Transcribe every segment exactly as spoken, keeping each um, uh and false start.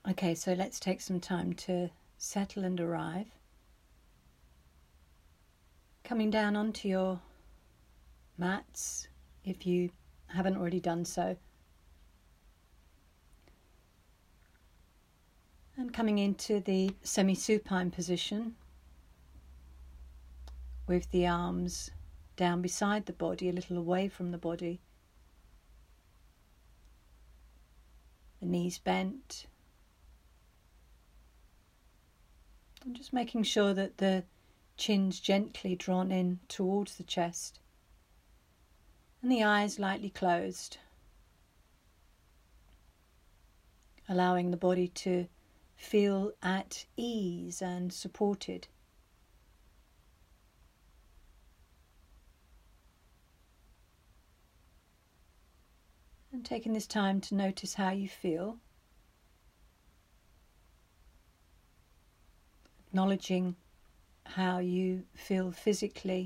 Okay, so let's take some time to settle and arrive. Coming down onto your mats, if you haven't already done so. And coming into the semi-supine position with the arms down beside the body, a little away from the body. The knees bent. And just making sure that the chin's gently drawn in towards the chest. And the eyes lightly closed. Allowing the body to feel at ease and supported. And taking this time to notice how you feel. Acknowledging how you feel physically,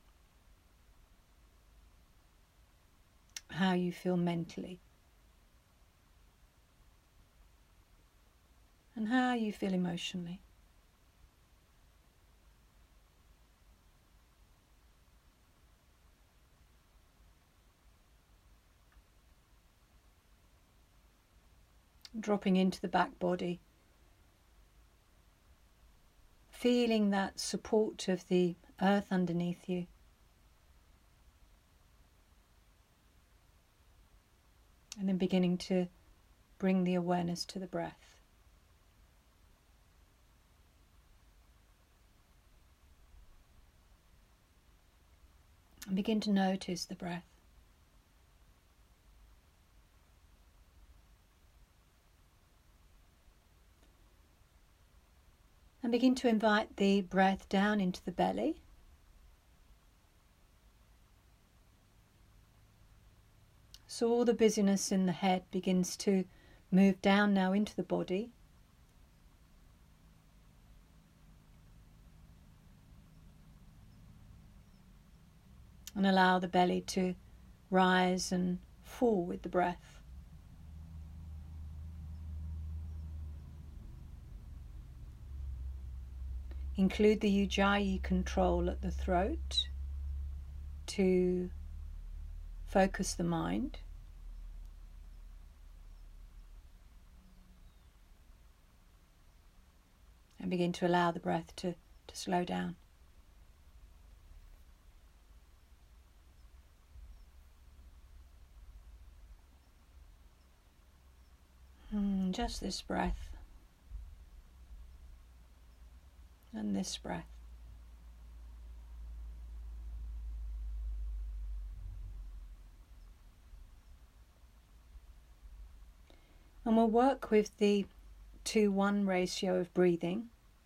how you feel mentally, and how you feel emotionally. Dropping into the back body. Feeling that support of the earth underneath you. And then beginning to bring the awareness to the breath. And begin to notice the breath. And begin to invite the breath down into the belly. So all the busyness in the head begins to move down now into the body. And allow the belly to rise and fall with the breath. Include the Ujjayi control at the throat to focus the mind. And begin to allow the breath to, to slow down. Mm, just this breath. And this breath. And we'll work with the two one ratio of breathing.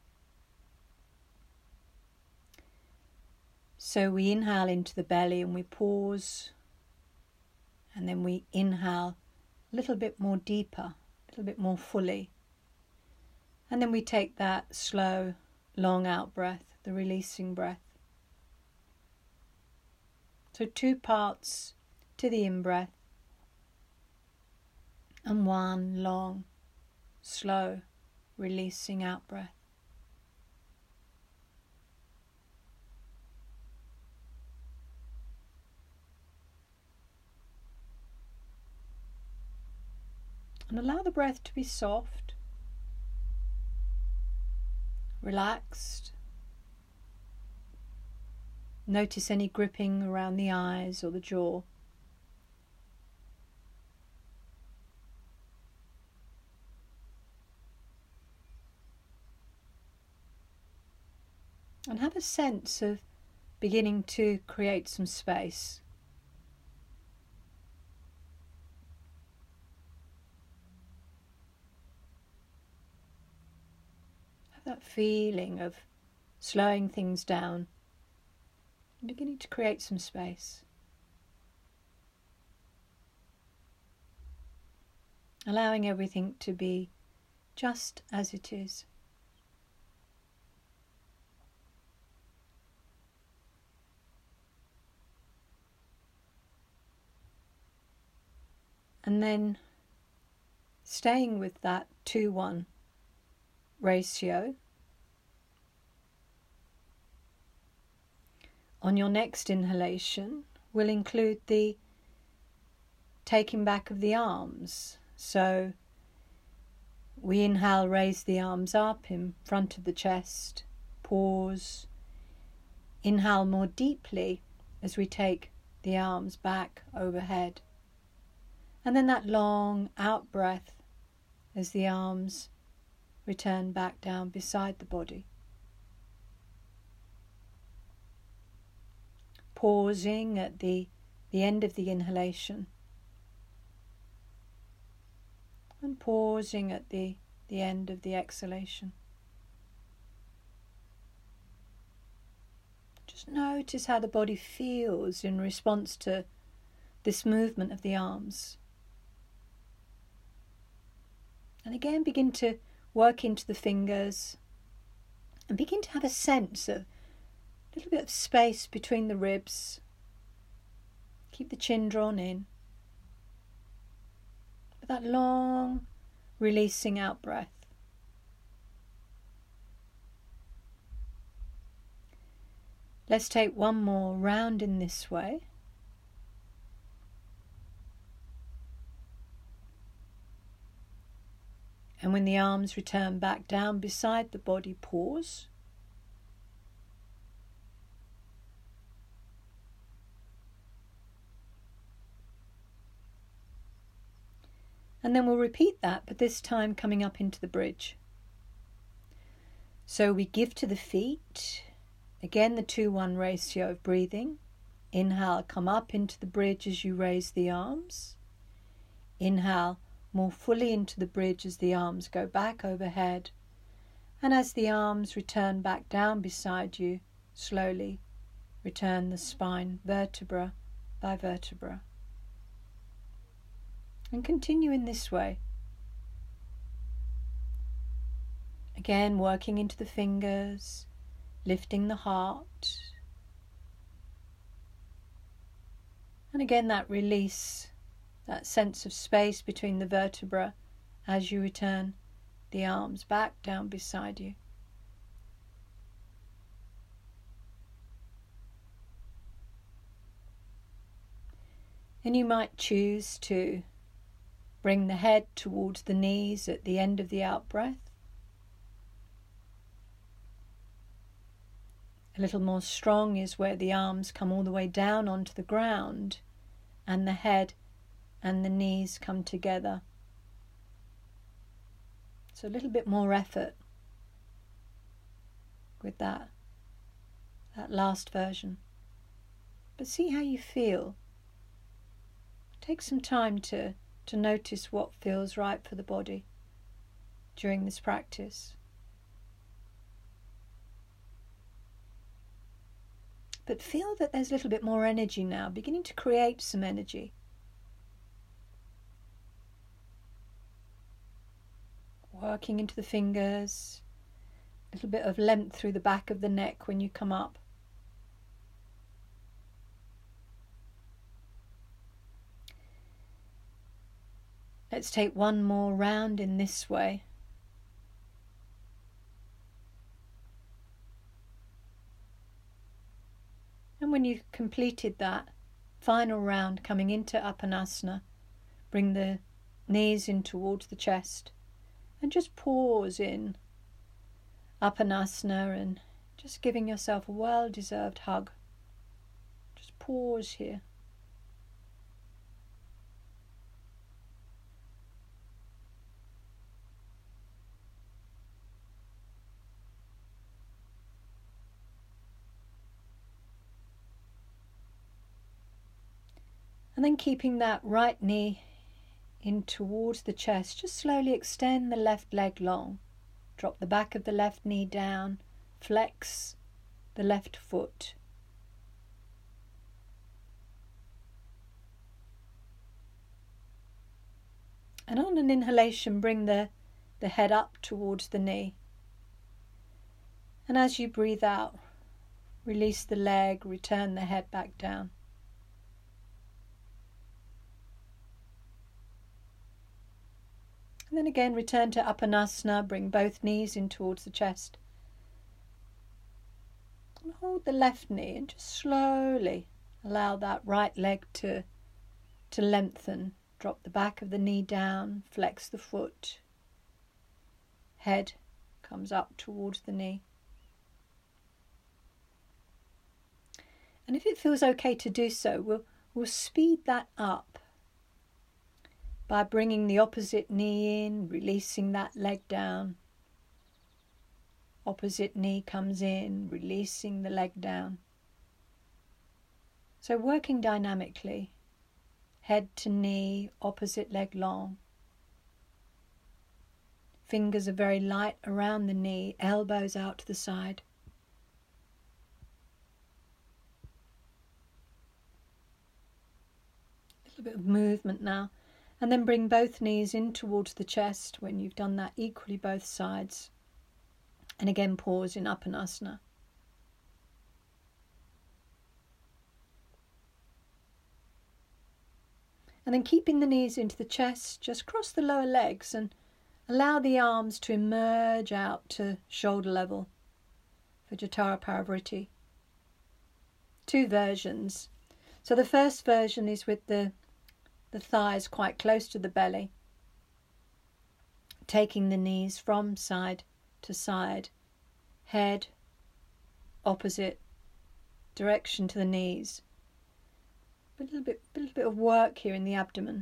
So we inhale into the belly and we pause, and then we inhale a little bit more deeper, a little bit more fully. And then we take that slow, long out breath, the releasing breath. So two parts to the in-breath and one long, slow, releasing out breath. And allow the breath to be soft, relaxed. Notice any gripping around the eyes or the jaw. And have a sense of beginning to create some space. Have that feeling of slowing things down and beginning to create some space. Allowing everything to be just as it is. And then staying with that two one ratio. On your next inhalation, we'll include the taking back of the arms. So we inhale, raise the arms up in front of the chest, pause, inhale more deeply as we take the arms back overhead. And then that long out breath as the arms return back down beside the body. Pausing at the, the end of the inhalation. And pausing at the, the end of the exhalation. Just notice how the body feels in response to this movement of the arms. And again, begin to work into the fingers and begin to have a sense of a little bit of space between the ribs. Keep the chin drawn in. With that long releasing out breath. Let's take one more round in this way. And when the arms return back down beside the body, pause. And then we'll repeat that, but this time coming up into the bridge. So we give to the feet. Again, the two one ratio of breathing. Inhale, come up into the bridge as you raise the arms. Inhale, more fully into the bridge as the arms go back overhead. And as the arms return back down beside you, slowly return the spine vertebra by vertebra. And continue in this way. Again, working into the fingers, lifting the heart. And again, that release, that sense of space between the vertebra as you return the arms back down beside you. And you might choose to bring the head towards the knees at the end of the out-breath. A little more strong is where the arms come all the way down onto the ground and the head and the knees come together. So a little bit more effort with that, that last version. But see how you feel. Take some time to to notice what feels right for the body during this practice. But feel that there's a little bit more energy now, beginning to create some energy. Working into the fingers, a little bit of length through the back of the neck when you come up. Let's take one more round in this way. And when you've completed that final round coming into Apanasana, bring the knees in towards the chest and just pause in Apanasana and just giving yourself a well-deserved hug. Just pause here. And then keeping that right knee in towards the chest, just slowly extend the left leg long. Drop the back of the left knee down, flex the left foot. And on an inhalation, bring the, the head up towards the knee. And as you breathe out, release the leg, return the head back down. And then again, return to Uttanasana, bring both knees in towards the chest. And hold the left knee and just slowly allow that right leg to, to lengthen. Drop the back of the knee down, flex the foot. Head comes up towards the knee. And if it feels okay to do so, we'll, we'll speed that up by bringing the opposite knee in, releasing that leg down. Opposite knee comes in, releasing the leg down. So working dynamically, head to knee, opposite leg long. Fingers are very light around the knee, elbows out to the side. A little bit of movement now. And then bring both knees in towards the chest when you've done that equally both sides. And again pause in Uttanasana. And then keeping the knees into the chest, just cross the lower legs and allow the arms to emerge out to shoulder level for Jatara Parivriti. Two versions. So the first version is with the, the thighs quite close to the belly, taking the knees from side to side, head opposite direction to the knees. A little bit, a little bit of work here in the abdomen.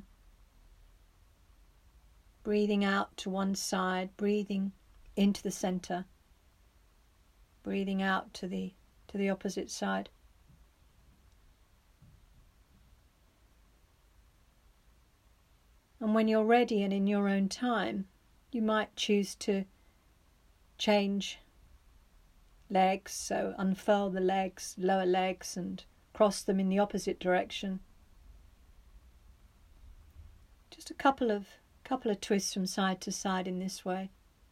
Breathing out to one side, breathing into the center, breathing out to the to the opposite side. And when you're ready and in your own time, you might choose to change legs, so unfurl the legs, lower legs, and cross them in the opposite direction. Just a couple of couple of twists from side to side in this way.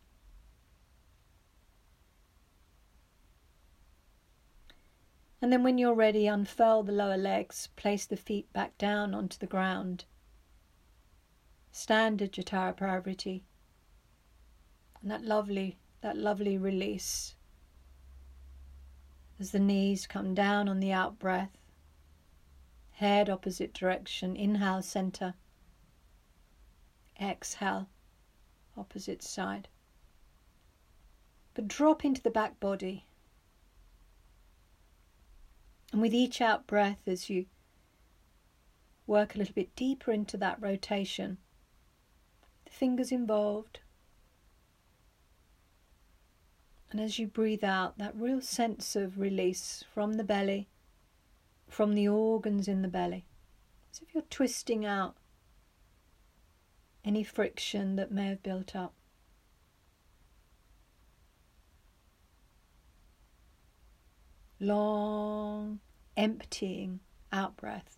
And then when you're ready, unfurl the lower legs, place the feet back down onto the ground. Standard Jatara Parivriti. And that lovely, that lovely release as the knees come down on the out breath. Head opposite direction, inhale center. Exhale, opposite side. But drop into the back body. And with each out breath, as you work a little bit deeper into that rotation, the fingers involved. And as you breathe out, that real sense of release from the belly, from the organs in the belly. As if you're twisting out any friction that may have built up. Long, emptying out breath.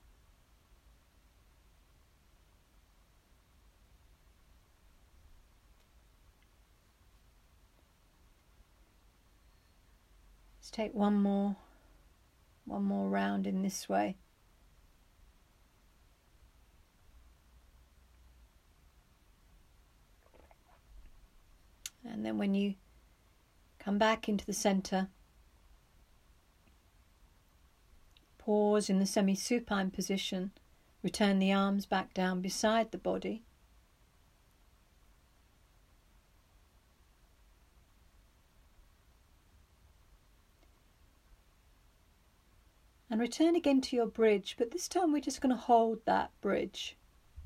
Let's take one more, one more round in this way. And then when you come back into the center, pause in the semi-supine position, return the arms back down beside the body. And return again to your bridge, but this time we're just going to hold that bridge.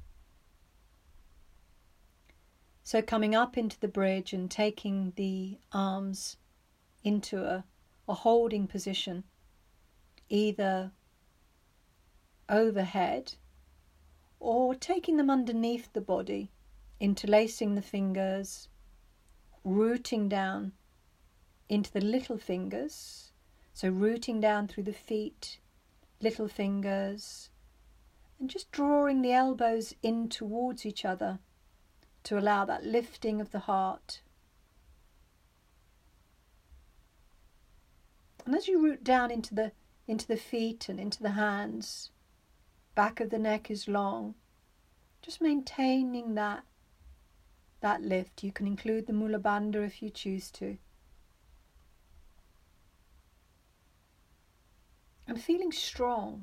So coming up into the bridge and taking the arms into a, a holding position, either overhead or taking them underneath the body, interlacing the fingers, rooting down into the little fingers, so rooting down through the feet, little fingers, and just drawing the elbows in towards each other to allow that lifting of the heart. And as you root down into the into the feet and into the hands, back of the neck is long, just maintaining that that lift. You can include the Mula Bandha if you choose to. And feeling strong.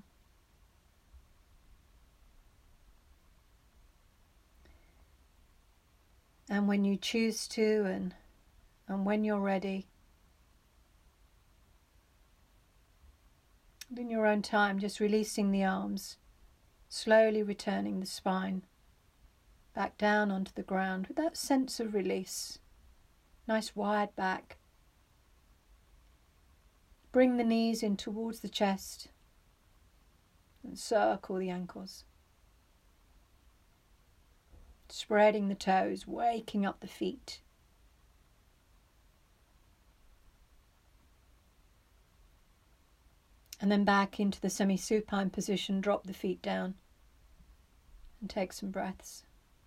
And when you choose to, and, and when you're ready, and in your own time, just releasing the arms, slowly returning the spine back down onto the ground with that sense of release. Nice wide back. Bring the knees in towards the chest and circle the ankles. Spreading the toes, waking up the feet. And then back into the semi-supine position, drop the feet down and take some breaths.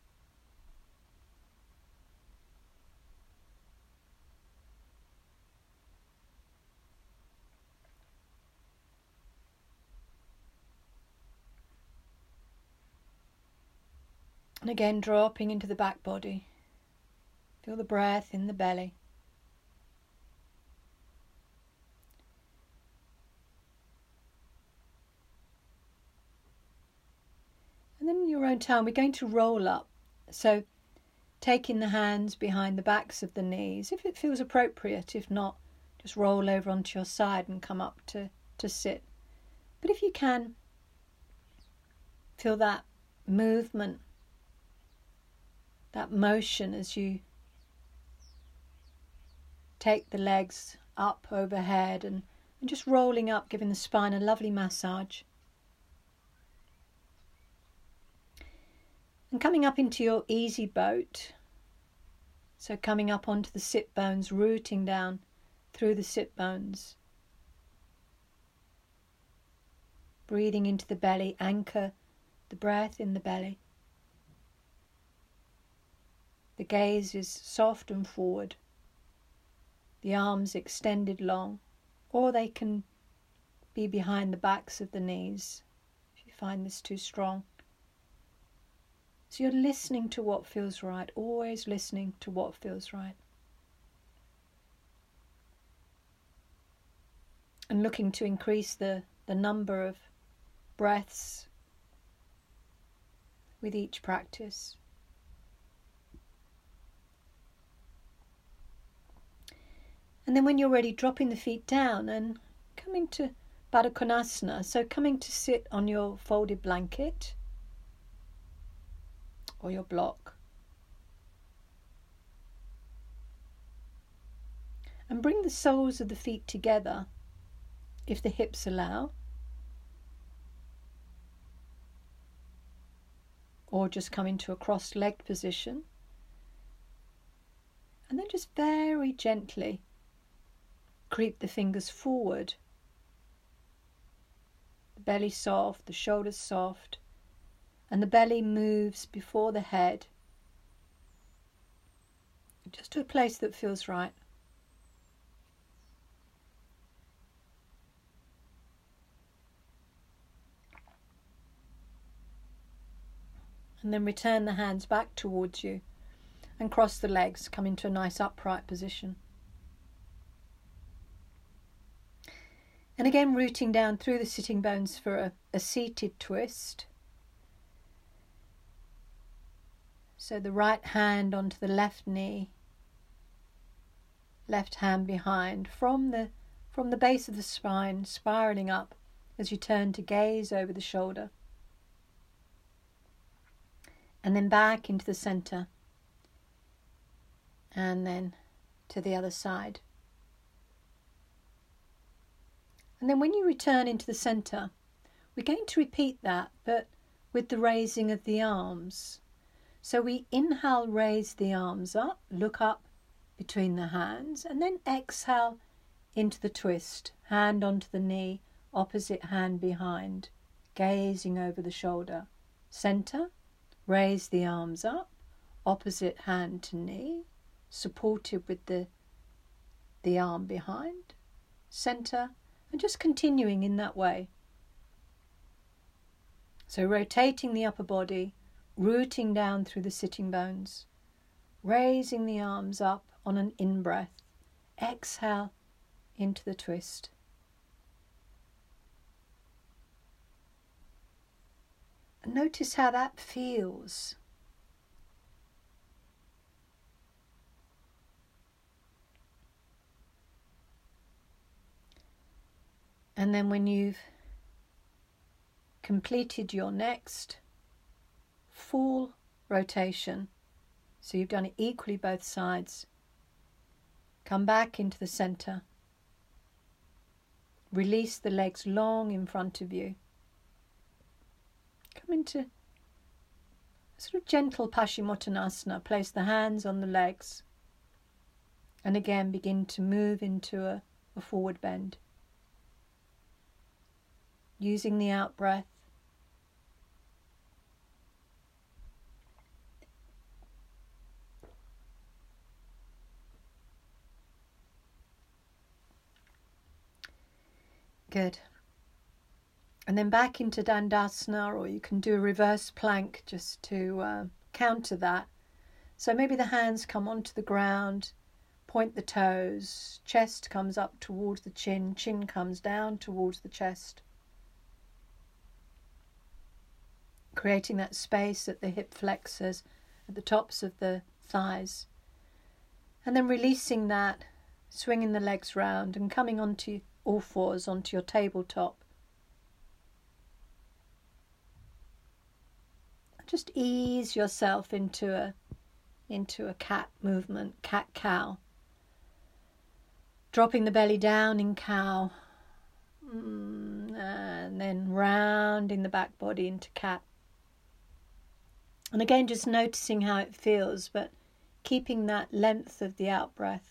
And again, dropping into the back body. Feel the breath in the belly. And then in your own time, we're going to roll up. So taking the hands behind the backs of the knees, if it feels appropriate. If not, just roll over onto your side and come up to, to sit. But if you can, feel that movement, that motion as you take the legs up overhead and, and just rolling up, giving the spine a lovely massage. And coming up into your easy boat. So coming up onto the sit bones, rooting down through the sit bones. Breathing into the belly, anchor the breath in the belly. The gaze is soft and forward. The arms extended long, or they can be behind the backs of the knees if you find this too strong. So you're listening to what feels right, always listening to what feels right. And looking to increase the, the number of breaths with each practice. And then when you're ready, dropping the feet down and coming to Baddha Konasana. So coming to sit on your folded blanket or your block. And bring the soles of the feet together if the hips allow. Or just come into a cross-legged position. And then just very gently creep the fingers forward. The belly soft, the shoulders soft, and the belly moves before the head, just to a place that feels right. And then return the hands back towards you and cross the legs, come into a nice upright position. And again, rooting down through the sitting bones for a, a seated twist. So the right hand onto the left knee, left hand behind, from the, from the base of the spine, spiralling up as you turn to gaze over the shoulder. And then back into the centre. And then to the other side. And then when you return into the centre, we're going to repeat that, but with the raising of the arms. So we inhale, raise the arms up, look up between the hands, and then exhale into the twist, hand onto the knee, opposite hand behind, gazing over the shoulder. Centre, raise the arms up, opposite hand to knee, supported with the, the arm behind. Centre, and just continuing in that way. So rotating the upper body, rooting down through the sitting bones, raising the arms up on an in-breath. Exhale into the twist. And notice how that feels. And then when you've completed your next full rotation, so you've done it equally both sides, come back into the center. Release the legs long in front of you. Come into a sort of gentle Paschimottanasana. Place the hands on the legs. And again begin to move into a, a forward bend. Using the out breath. Good. And then back into Dandasana, or you can do a reverse plank just to uh, counter that. So maybe the hands come onto the ground, point the toes, chest comes up towards the chin, chin comes down towards the chest. Creating that space at the hip flexors, at the tops of the thighs. And then releasing that, swinging the legs round and coming onto all fours onto your tabletop. Just ease yourself into a into a cat movement, cat-cow. Dropping the belly down in cow. And then rounding the back body into cat. And again, just noticing how it feels, but keeping that length of the out breath.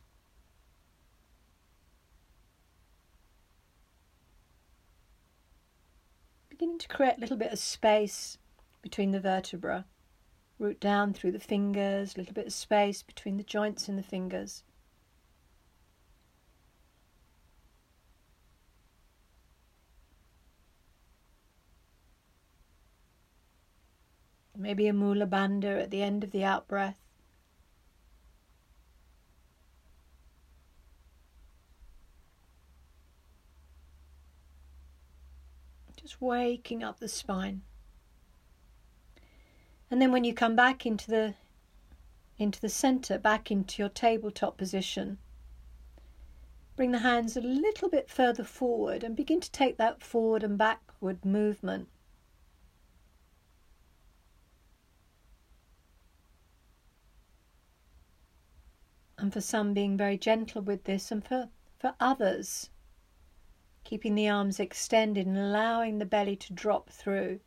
Beginning to create a little bit of space between the vertebrae. Root down through the fingers, a little bit of space between the joints in the fingers. Maybe a Mula Bandha at the end of the out breath. Just waking up the spine. And then when you come back into the into the center, back into your tabletop position, bring the hands a little bit further forward and begin to take that forward and backward movement. And for some, being very gentle with this, and for, for others, keeping the arms extended and allowing the belly to drop through.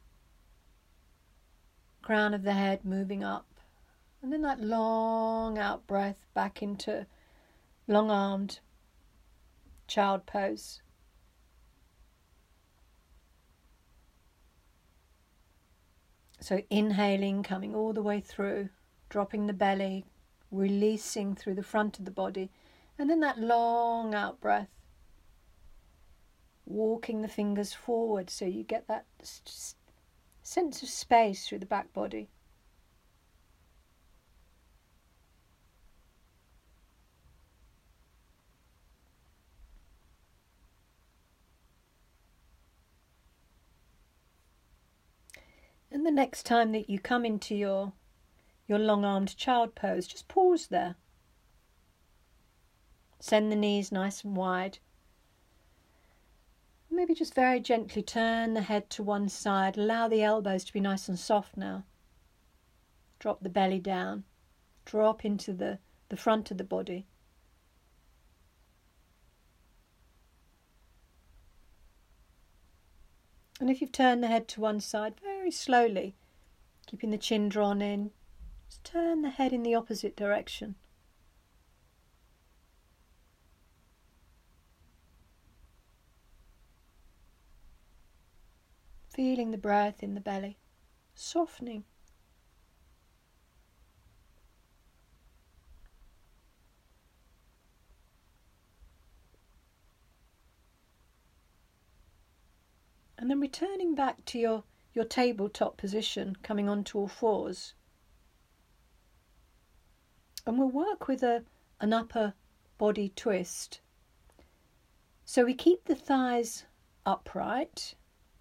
Crown of the head moving up. And then that long out breath back into long-armed child pose. So inhaling, coming all the way through, dropping the belly, releasing through the front of the body, and then that long out breath, walking the fingers forward so you get that sense of space through the back body. And the next time that you come into your your long-armed child pose, just pause there. Send the knees nice and wide. Maybe just very gently turn the head to one side. Allow the elbows to be nice and soft now. Drop the belly down. Drop into the, the front of the body. And if you've turned the head to one side, very slowly, keeping the chin drawn in, just turn the head in the opposite direction. Feeling the breath in the belly, softening. And then returning back to your, your tabletop position, coming onto all fours. And we'll work with a, an upper body twist. So we keep the thighs upright,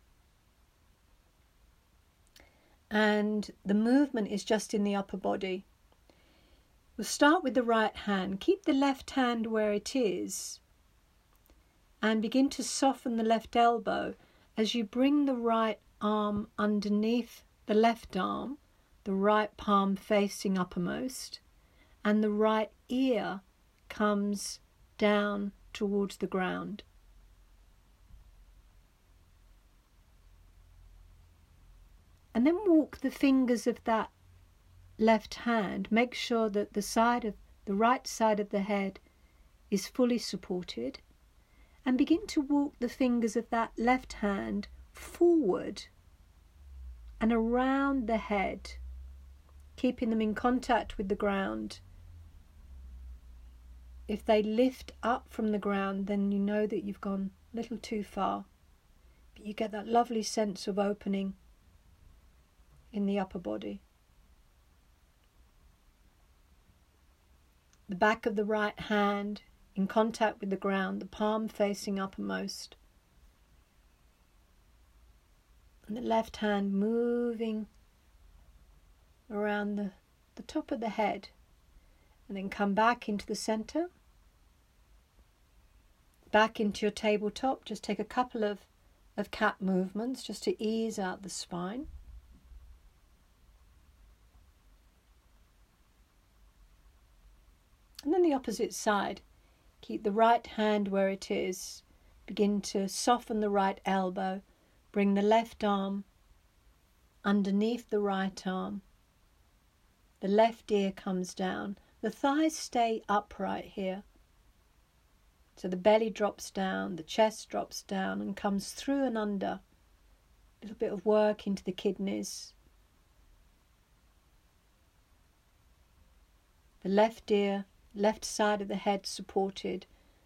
and the movement is just in the upper body. We'll start with the right hand. Keep the left hand where it is and begin to soften the left elbow as you bring the right arm underneath the left arm, the right palm facing uppermost, and the right ear comes down towards the ground. And then walk the fingers of that left hand. Make sure that the side of the right side of the head is fully supported, and begin to walk the fingers of that left hand forward and around the head, keeping them in contact with the ground. If they lift up from the ground, then you know that you've gone a little too far. But you get that lovely sense of opening in the upper body. The back of the right hand in contact with the ground, the palm facing uppermost. And the left hand moving around the, the top of the head. And then come back into the center. Back into your tabletop. Just take a couple of, of cat movements just to ease out the spine. And then the opposite side. Keep the right hand where it is. Begin to soften the right elbow. Bring the left arm underneath the right arm. The left ear comes down. The thighs stay upright here. So the belly drops down, the chest drops down and comes through and under. A little bit of work into the kidneys. The left ear, left side of the head supported.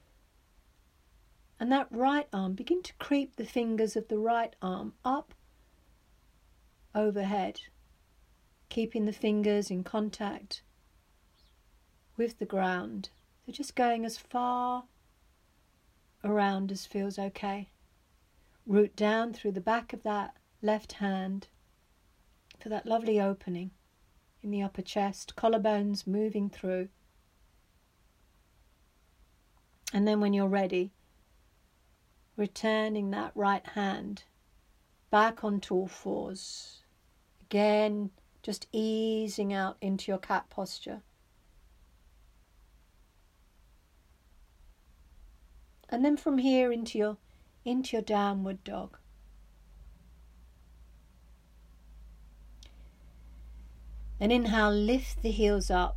And that right arm, begin to creep the fingers of the right arm up overhead, keeping the fingers in contact with the ground. So just going as far around as feels okay. Root down through the back of that left hand for that lovely opening in the upper chest, collarbones moving through. And then when you're ready, returning that right hand back onto all fours. Again, just easing out into your cat posture. And then from here into your into your downward dog. And inhale, lift the heels up.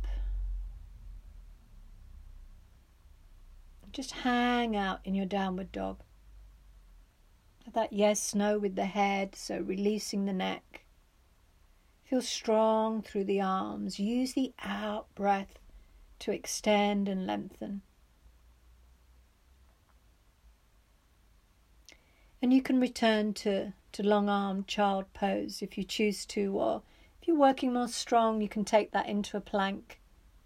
Just hang out in your downward dog. Have that yes, no with the head, so releasing the neck. Feel strong through the arms. Use the out breath to extend and lengthen. And you can return to, to long-armed child pose if you choose to, or if you're working more strong, you can take that into a plank.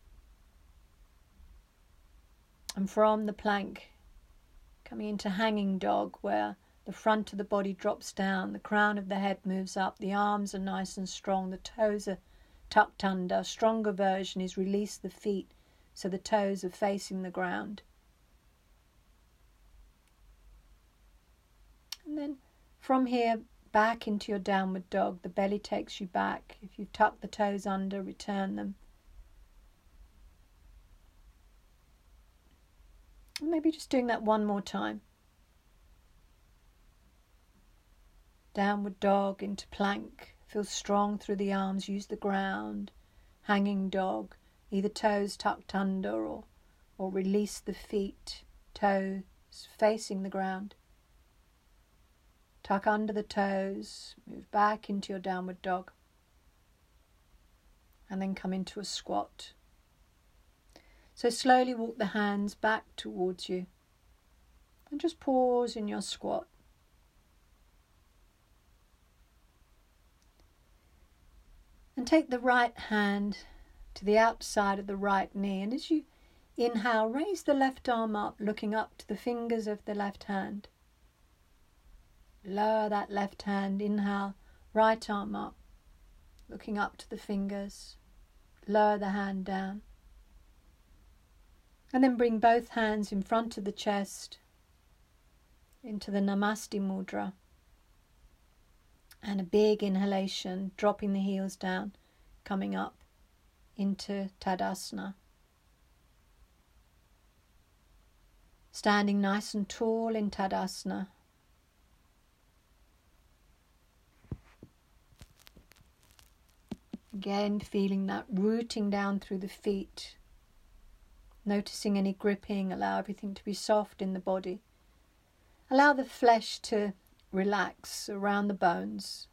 And from the plank, coming into hanging dog, where the front of the body drops down, the crown of the head moves up, the arms are nice and strong, the toes are tucked under. A stronger version is release the feet so the toes are facing the ground. And then from here, back into your downward dog. The belly takes you back. If you've tucked the toes under, return them. Maybe just doing that one more time. Downward dog into plank. Feel strong through the arms. Use the ground. Hanging dog. Either toes tucked under or, or release the feet. Toes facing the ground. Tuck under the toes. Move back into your downward dog. And then come into a squat. So slowly walk the hands back towards you. And just pause in your squat. And take the right hand to the outside of the right knee. And as you inhale, raise the left arm up, looking up to the fingers of the left hand. Lower that left hand, inhale, right arm up, looking up to the fingers. Lower the hand down. And then bring both hands in front of the chest into the Namaste Mudra. And a big inhalation, dropping the heels down, coming up into Tadasana. Standing nice and tall in Tadasana. Again, feeling that rooting down through the feet. Noticing any gripping, allow everything to be soft in the body. Allow the flesh to relax around the bones.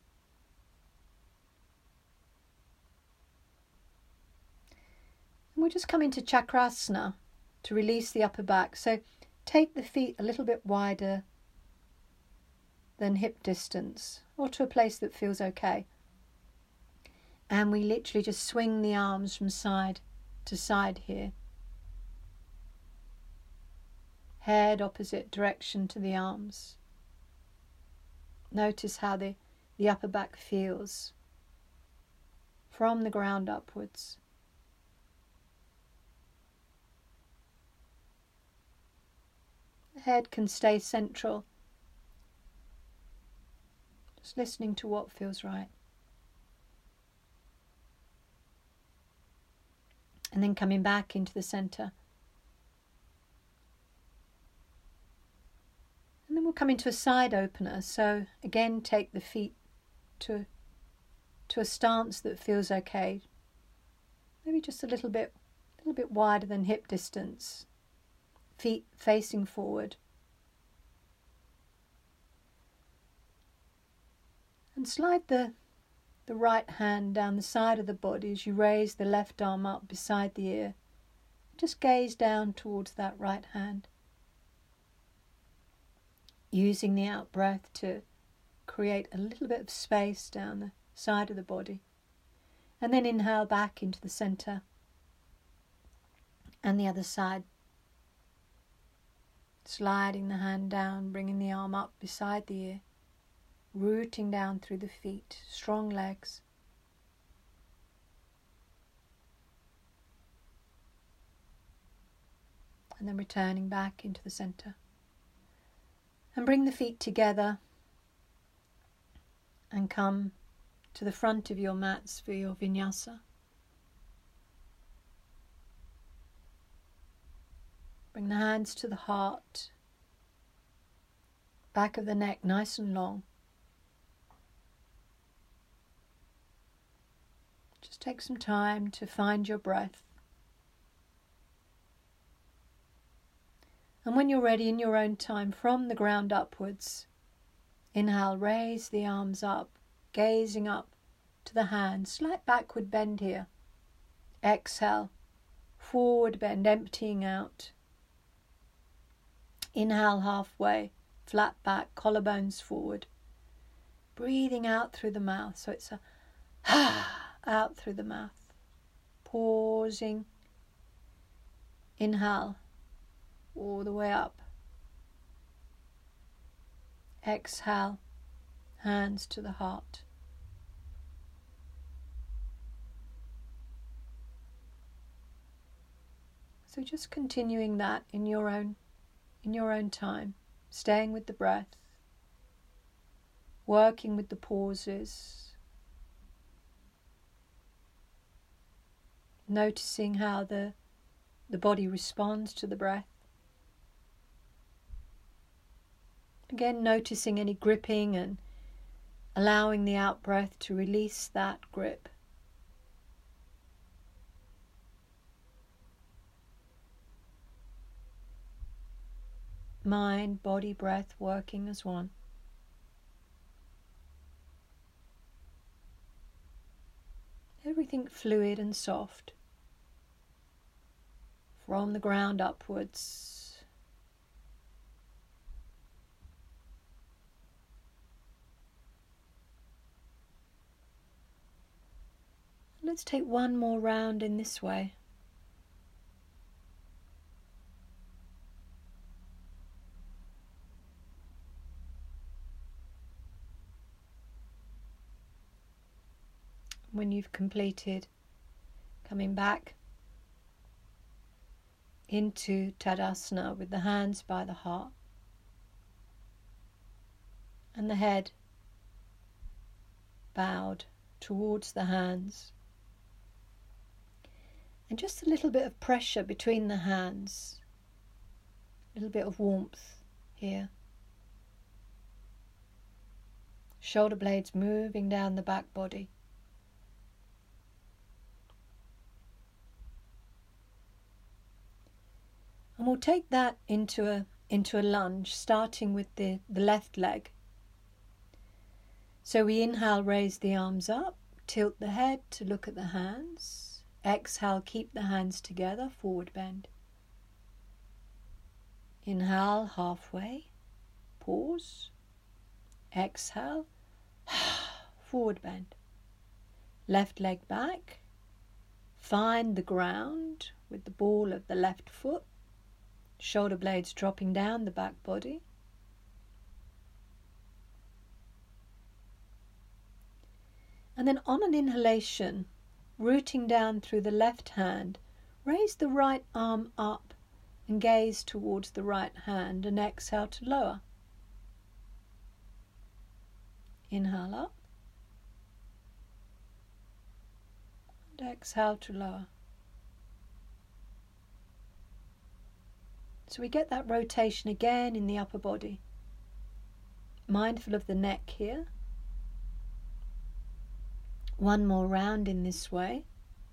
And we'll just come into Chakrasana to release the upper back. So take the feet a little bit wider than hip distance, or to a place that feels okay. And we literally just swing the arms from side to side here. Head opposite direction to the arms. Notice how the, the upper back feels from the ground upwards. The head can stay central. Just listening to what feels right. And then coming back into the centre. And then we'll come into a side opener. So again, take the feet to, to a stance that feels okay. Maybe just a little bit, a little bit wider than hip distance. Feet facing forward. And slide the, the right hand down the side of the body as you raise the left arm up beside the ear. Just gaze down towards that right hand. Using the out breath to create a little bit of space down the side of the body. And then inhale back into the centre. And the other side. Sliding the hand down, bringing the arm up beside the ear. Rooting down through the feet, strong legs. And then returning back into the centre. And bring the feet together and come to the front of your mats for your vinyasa. Bring the hands to the heart, back of the neck nice and long. Just take some time to find your breath. And when you're ready, in your own time, from the ground upwards, inhale, raise the arms up, gazing up to the hands, slight backward bend here. Exhale, forward bend, emptying out. Inhale halfway, flat back, collarbones forward. Breathing out through the mouth, so it's a ha, out through the mouth. Pausing. Inhale. All the way up. Exhale, hands to the heart. So just continuing that in your own in your own time, staying with the breath, working with the pauses, noticing how the the body responds to the breath. Again, noticing any gripping and allowing the out-breath to release that grip. Mind, body, breath working as one. Everything fluid and soft. From the ground upwards. A let's take one more round in this way. When you've completed, coming back into Tadasana with the hands by the heart and the head bowed towards the hands, and just a little bit of pressure between the hands, a little bit of warmth here. Shoulder blades moving down the back body. And we'll take that into a into a lunge, starting with the, the left leg. So we inhale, raise the arms up, tilt the head to look at the hands. Exhale, keep the hands together, forward bend. Inhale, halfway, pause. Exhale, forward bend. Left leg back. Find the ground with the ball of the left foot. Shoulder blades dropping down the back body. And then on an inhalation, rooting down through the left hand, raise the right arm up and gaze towards the right hand, and exhale to lower. Inhale up and exhale to lower. So we get that rotation again in the upper body. Mindful of the neck here. One more round in this way.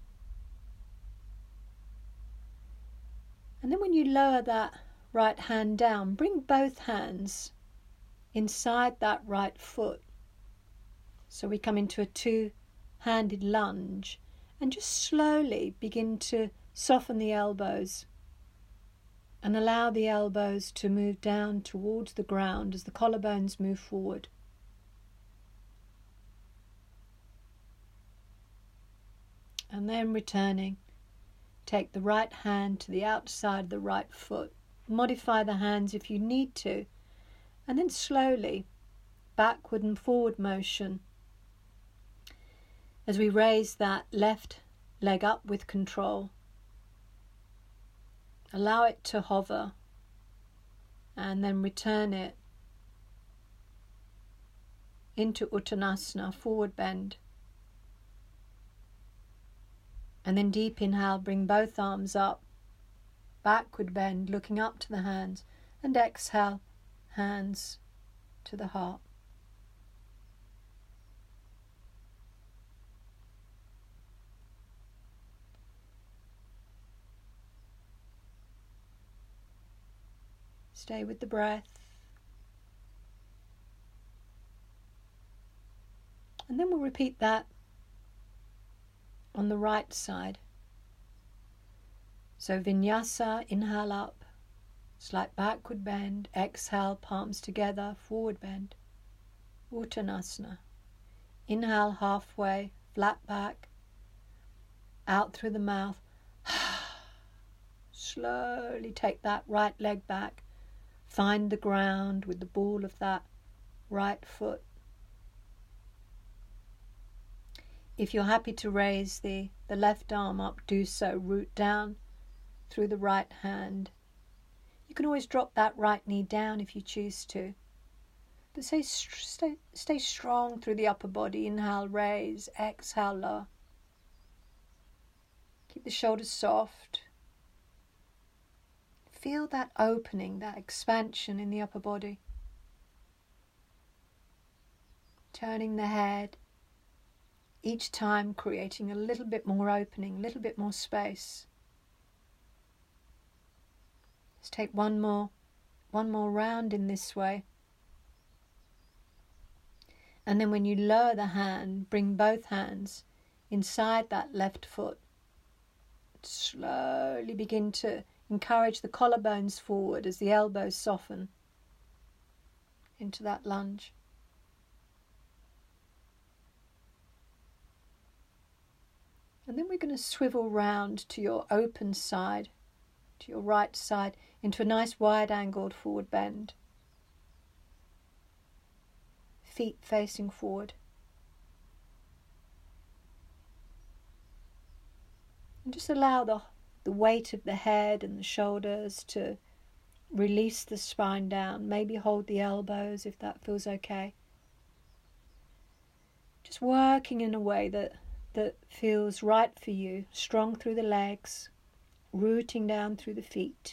And then when you lower that right hand down, bring both hands inside that right foot. So we come into a two-handed lunge and just slowly begin to soften the elbows and allow the elbows to move down towards the ground as the collarbones move forward. And then returning, take the right hand to the outside of the right foot. Modify the hands if you need to. And then slowly, backward and forward motion as we raise that left leg up with control. Allow it to hover and then return it into Uttanasana, forward bend. And then deep inhale, bring both arms up, backward bend, looking up to the hands, and exhale, hands to the heart. Stay with the breath. And then we'll repeat that on the right side. So vinyasa, inhale up, slight backward bend, exhale, palms together, forward bend. Uttanasana. Inhale halfway, flat back, out through the mouth. Slowly take that right leg back. Find the ground with the ball of that right foot. If you're happy to raise the, the left arm up, do so. Root down through the right hand. You can always drop that right knee down if you choose to. But stay, stay, stay strong through the upper body. Inhale, raise. Exhale, lower. Keep the shoulders soft. Feel that opening, that expansion in the upper body. Turning the head, each time creating a little bit more opening, a little bit more space. Let's take one more, one more round in this way. And then when you lower the hand, bring both hands inside that left foot. Slowly begin to encourage the collarbones forward as the elbows soften into that lunge. And then we're going to swivel round to your open side, to your right side, into a nice wide angled forward bend. Feet facing forward. And just allow the, the weight of the head and the shoulders to release the spine down. Maybe hold the elbows if that feels okay. Just working in a way that, that feels right for you. Strong through the legs, rooting down through the feet.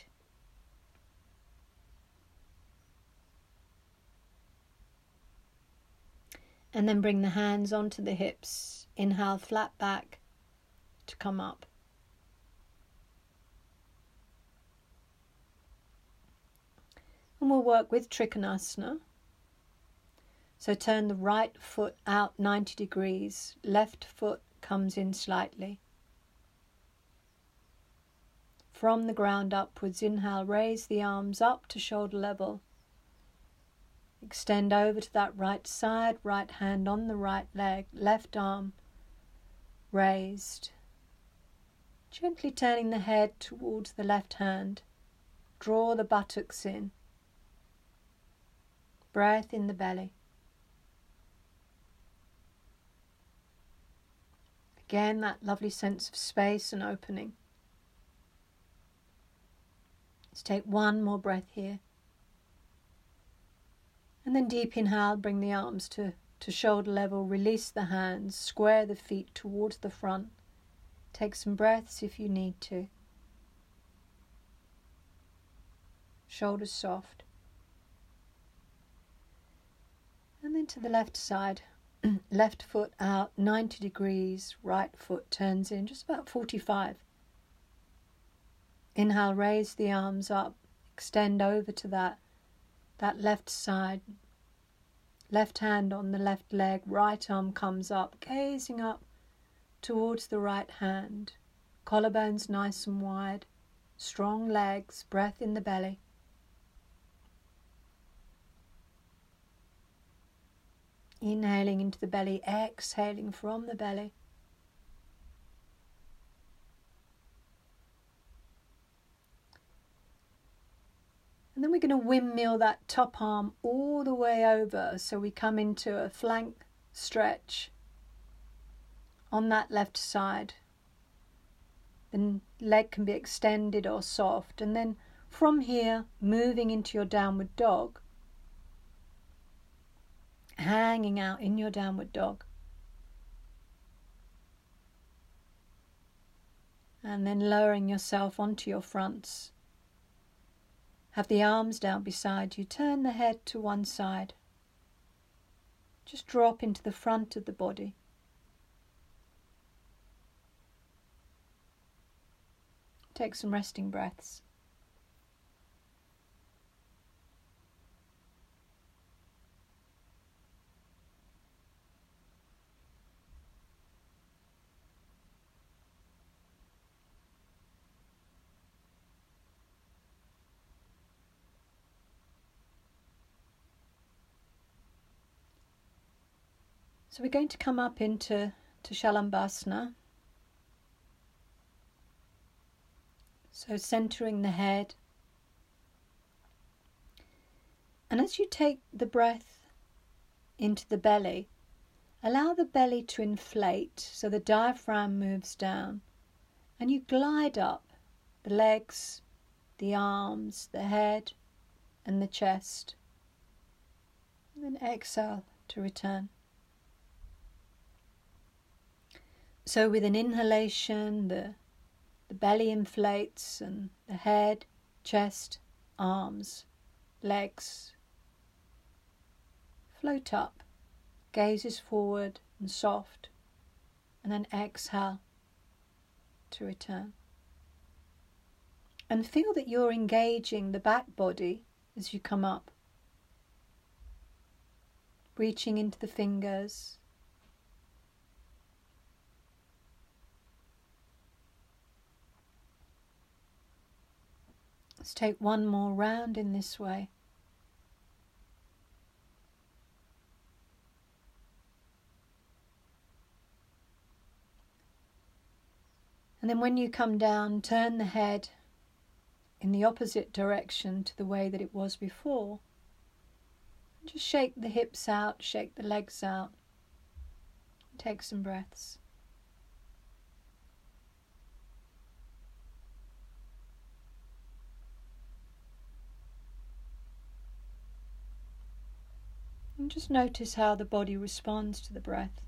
And then bring the hands onto the hips. Inhale, flat back to come up. And we'll work with Trikonasana. So turn the right foot out ninety degrees. Left foot comes in slightly. From the ground upwards, inhale, raise the arms up to shoulder level. Extend over to that right side, right hand on the right leg, left arm raised. Gently turning the head towards the left hand. Draw the buttocks in. Breath in the belly. Again, that lovely sense of space and opening. Let's take one more breath here. And then deep inhale, bring the arms to, to shoulder level, release the hands, square the feet towards the front. Take some breaths if you need to. Shoulders soft. And then to the left side, left foot out, ninety degrees, right foot turns in, just about forty-five. Inhale, raise the arms up, extend over to that, that left side. Left hand on the left leg, right arm comes up, gazing up towards the right hand. Collarbones nice and wide, strong legs, breath in the belly. Inhaling into the belly, exhaling from the belly. And then we're going to windmill that top arm all the way over, so we come into a flank stretch on that left side. The leg can be extended or soft, and then from here, moving into your downward dog, hanging out in your downward dog. And then lowering yourself onto your fronts. Have the arms down beside you. Turn the head to one side. Just drop into the front of the body. Take some resting breaths. So we're going to come up into to Shalabhasana. So centering the head. And as you take the breath into the belly, allow the belly to inflate so the diaphragm moves down. And you glide up the legs, the arms, the head and the chest. And then exhale to return. So with an inhalation, the, the belly inflates and the head, chest, arms, legs float up, gazes forward and soft, and then exhale to return. And feel that you're engaging the back body as you come up, reaching into the fingers. Let's take one more round in this way. And then when you come down, turn the head in the opposite direction to the way that it was before. Just shake the hips out, shake the legs out. Take some breaths. And just notice how the body responds to the breath.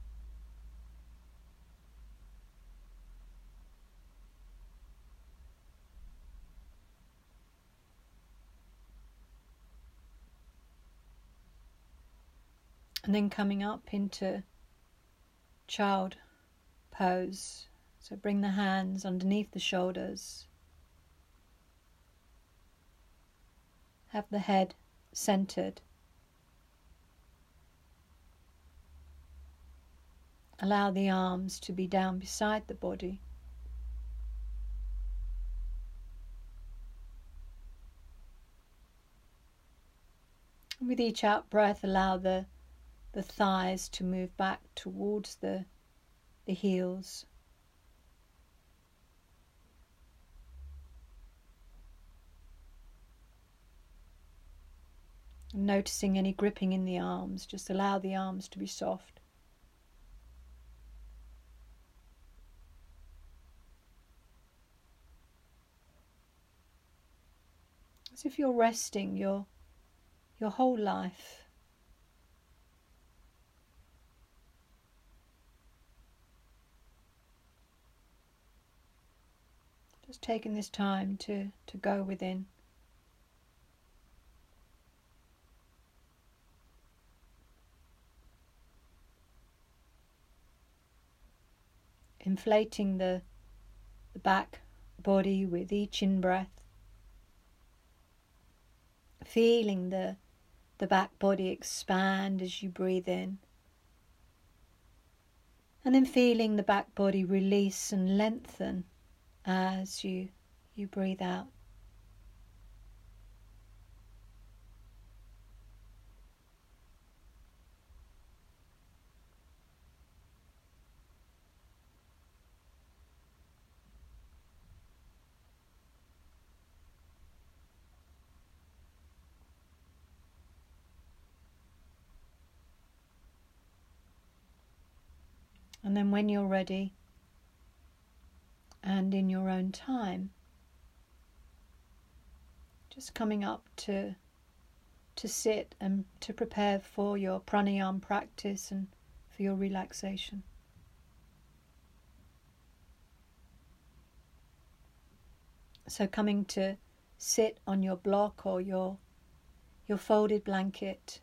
And then coming up into child pose. So bring the hands underneath the shoulders. Have the head centered. Allow the arms to be down beside the body. And with each out breath, allow the, the thighs to move back towards the, the heels. And noticing any gripping in the arms, just allow the arms to be soft. As if you're resting your, your whole life. Just taking this time to, to go within. Inflating the, the back body with each in-breath. Feeling the, the back body expand as you breathe in. And then feeling the back body release and lengthen as you, you breathe out. And then when you're ready, and in your own time, just coming up to, to sit and to prepare for your pranayama practice and for your relaxation. So coming to sit on your block or your, your folded blanket.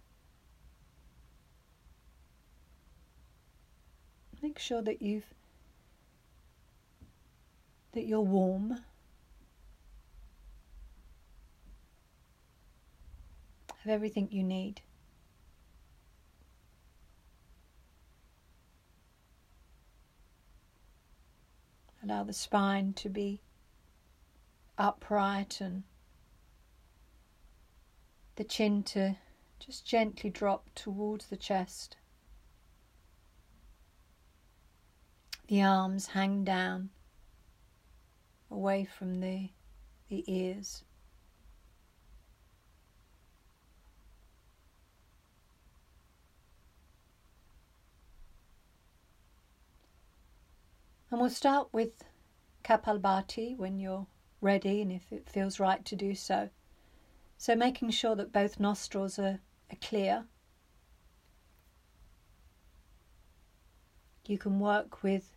Make sure that you've that you're warm. Have everything you need. Allow the spine to be upright and the chin to just gently drop towards the chest. The arms hang down away from the, the ears. And we'll start with Kapalbhati when you're ready and if it feels right to do so. So making sure that both nostrils are, are clear. You can work with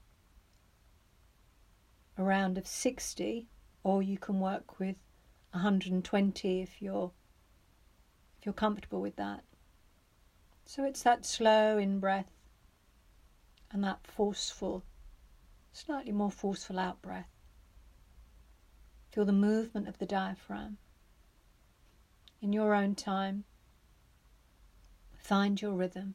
a round of sixty, or you can work with one hundred twenty if you're if you're comfortable with that. So it's that slow in-breath and that forceful, slightly more forceful out-breath. Feel the movement of the diaphragm. In your own time, find your rhythm.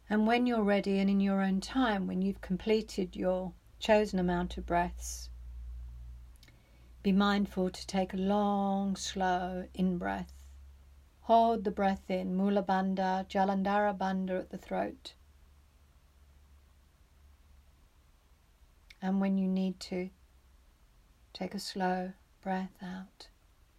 And when you're ready and in your own time, when you've completed your chosen amount of breaths, be mindful to take a long, slow in-breath. Hold the breath in, Mula Bandha, Jalandhara Bandha at the throat. And when you need to, take a slow breath out.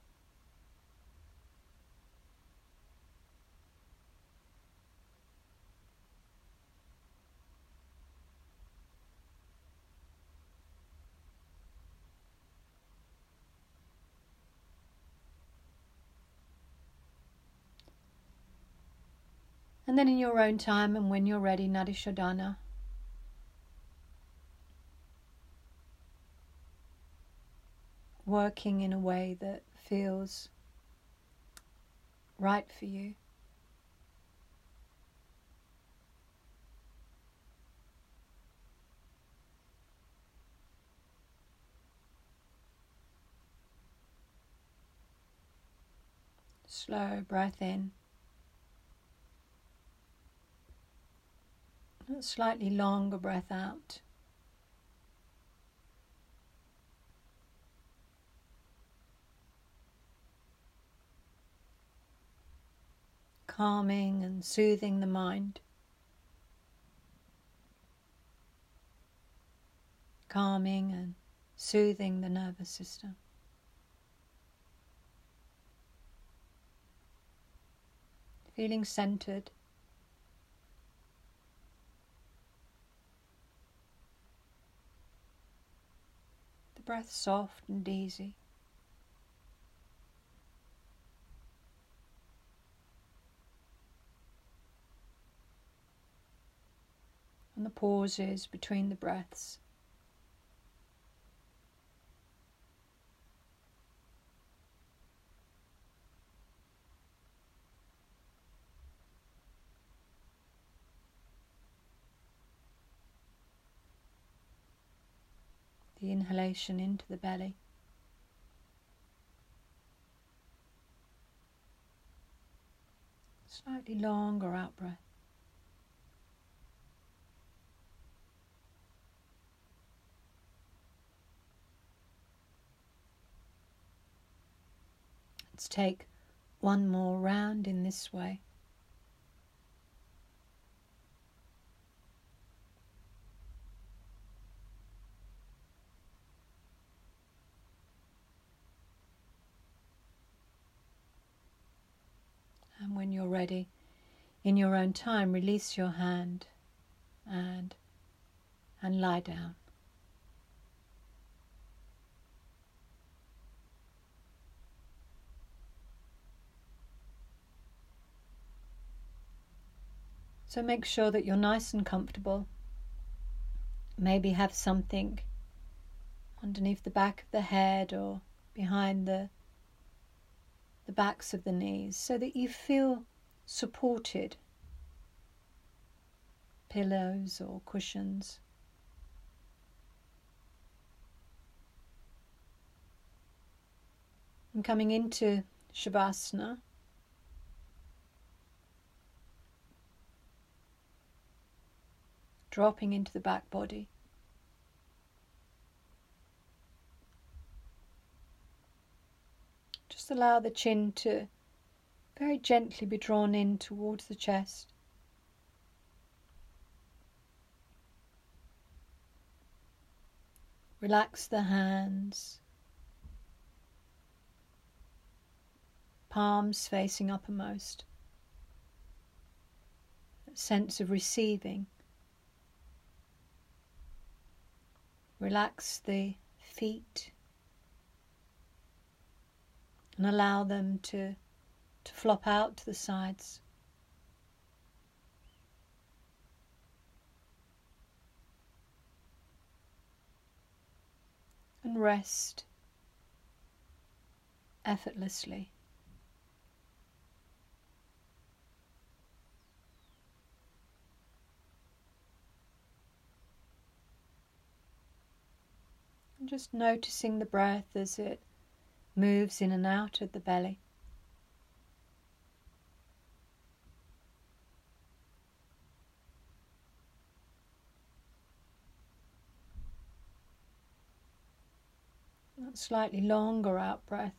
And then in your own time and when you're ready, Nadi Shodhana. Working in a way that feels right for you. Slow breath in. A slightly longer breath out. Calming and soothing the mind. Calming and soothing the nervous system. Feeling centered. The breath soft and easy. And the pauses between the breaths. The inhalation into the belly. Slightly longer out breath. Let's take one more round in this way. And when you're ready, in your own time, release your hand and, and lie down. So make sure that you're nice and comfortable. Maybe have something underneath the back of the head or behind the, the backs of the knees so that you feel supported. Pillows or cushions. And coming into Shavasana, dropping into the back body. Just allow the chin to very gently be drawn in towards the chest. Relax the hands, palms facing uppermost. A sense of receiving. Relax the feet and allow them to, to flop out to the sides. And rest effortlessly. And just noticing the breath as it moves in and out of the belly. that slightly longer out breath,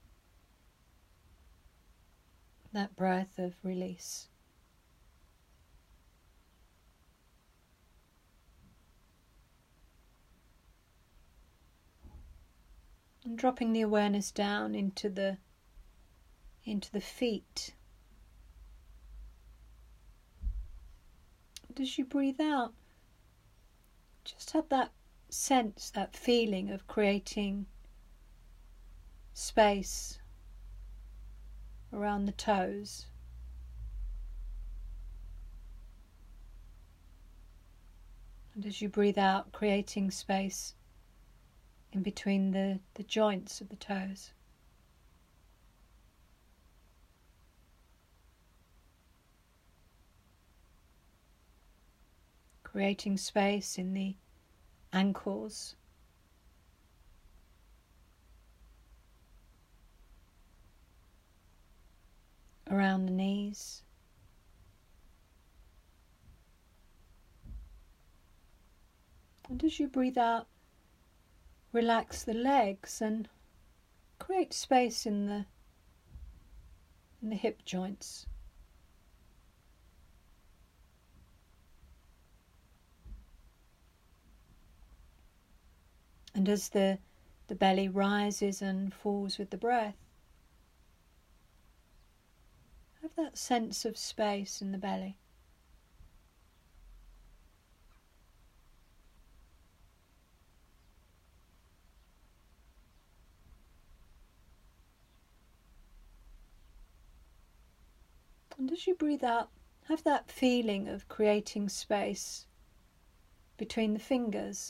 that breath of release. And dropping the awareness down into the into the feet. And as you breathe out, just have that sense, that feeling of creating space around the toes. And as you breathe out, creating space in between the, the joints of the toes. Creating space in the ankles, around the knees, and as you breathe out, relax the legs and create space in the in the hip joints. And as the, the belly rises and falls with the breath, have that sense of space in the belly. And as you breathe out, have that feeling of creating space between the fingers.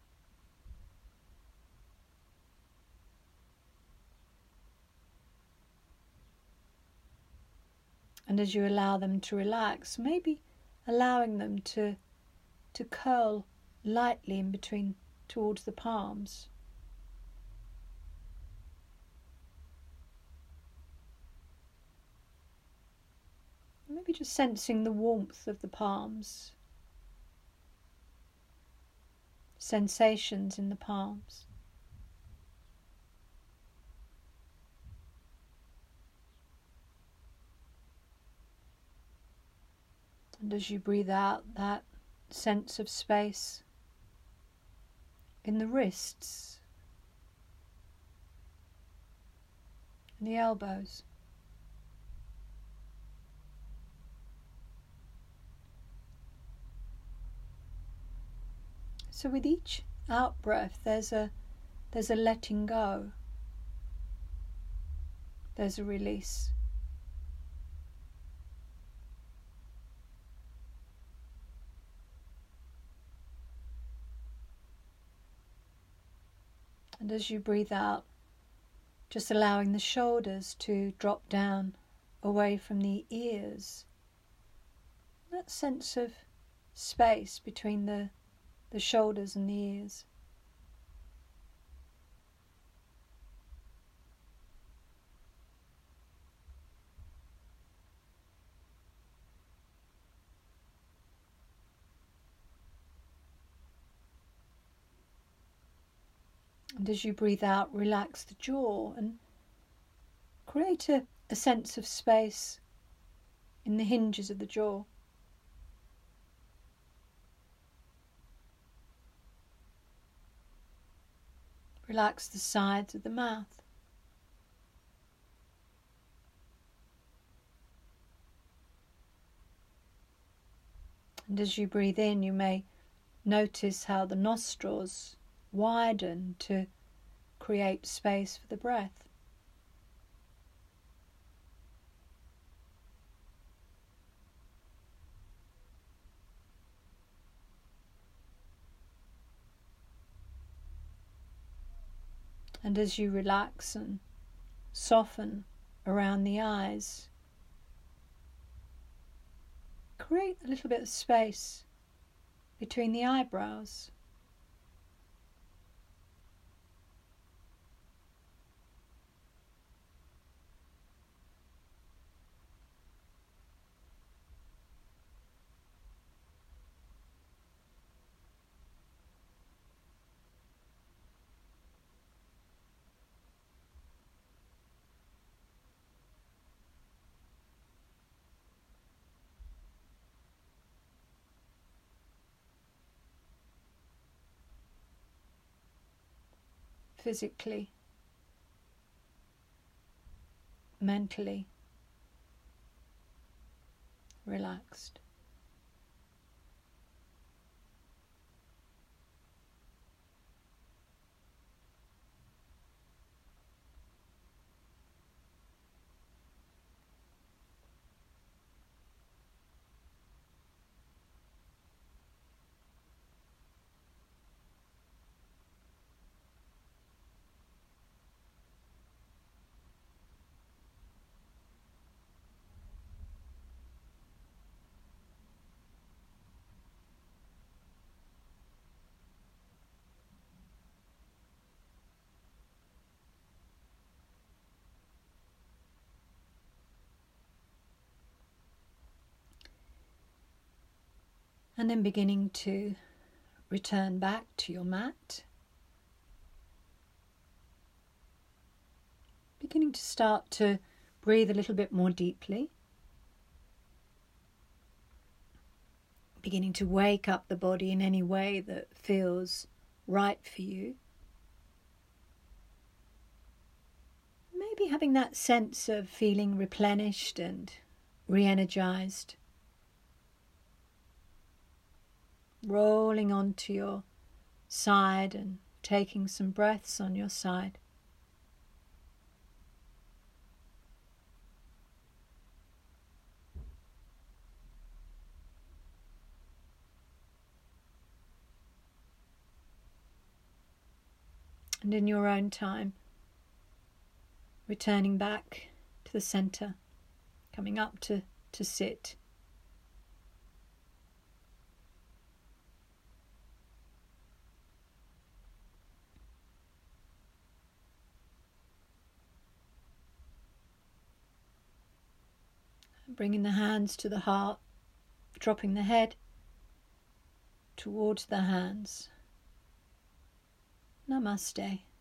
And as you allow them to relax, maybe allowing them to, to curl lightly in between towards the palms. Maybe just sensing the warmth of the palms, sensations in the palms. And as you breathe out, that sense of space in the wrists and the elbows. So with each out breath, there's a there's a letting go. There's a release. And as you breathe out, just allowing the shoulders to drop down away from the ears. That sense of space between the, the shoulders and the ears. And as you breathe out, relax the jaw and create a, a sense of space in the hinges of the jaw. Relax the sides of the mouth. And as you breathe in, you may notice how the nostrils widen to create space for the breath. And as you relax and soften around the eyes, create a little bit of space between the eyebrows. physically, mentally relaxed. And then beginning to return back to your mat. Beginning to start to breathe a little bit more deeply. Beginning to wake up the body in any way that feels right for you. Maybe having that sense of feeling replenished and re-energized. Rolling onto your side and taking some breaths on your side. And in your own time, returning back to the center, coming up to, to sit. Bringing the hands to the heart, dropping the head towards the hands. Namaste.